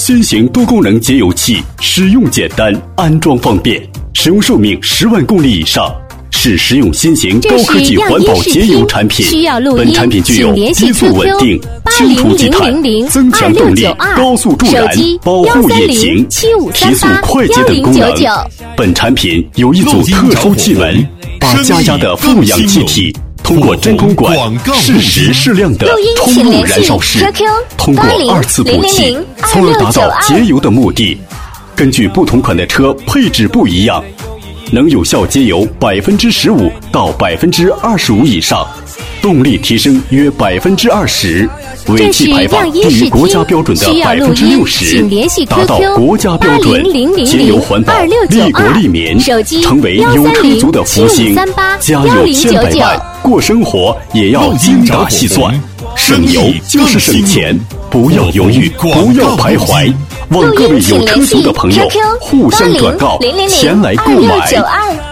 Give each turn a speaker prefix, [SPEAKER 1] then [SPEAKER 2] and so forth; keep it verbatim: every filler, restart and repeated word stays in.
[SPEAKER 1] 新型多功能节油器，使用简单，安装方便，使用寿命十万公里以上，是实用新型高科技环保节油产品。本产品具有低速稳定、清除积碳、增强动力、高速助燃、保护引擎、提速快捷等功能。本产品有一组特殊气门，把加压的负氧气体通过真空管适时适量地冲入燃烧室，通过二次补气，从而达到节油的目的。根据不同款的车配置不一样，能有效节油百分之十五到百分之二十五以上，动力提升约百分之二十，尾气排放低于国家标准的百分之六十，达到国家标准，节油环保，利国利民，成为油车族的福星。家有千百万，过生活也要精打细算，省油就是省钱，不要犹豫，不要徘徊。望各位有车族的朋友互相转告，前来购买。